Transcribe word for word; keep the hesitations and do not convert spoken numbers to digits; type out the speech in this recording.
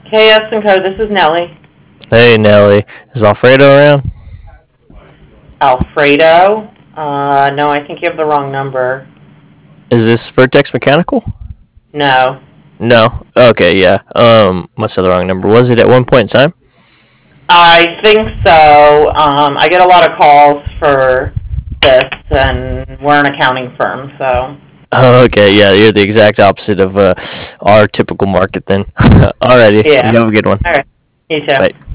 K S and Co. This is Nellie. Hey Nelly, is Alfredo around? Alfredo? Uh, no, I think you have the wrong number. Is this Vertex Mechanical? No. No. Okay, yeah. Um, must have the wrong number. Was it at one point in time? I think so. Um, I get a lot of calls for this, and we're an accounting firm, so. Oh, okay, yeah. You're the exact opposite of uh, our typical market then. Alrighty, Yeah. you have a good one. All right. You too. Bye.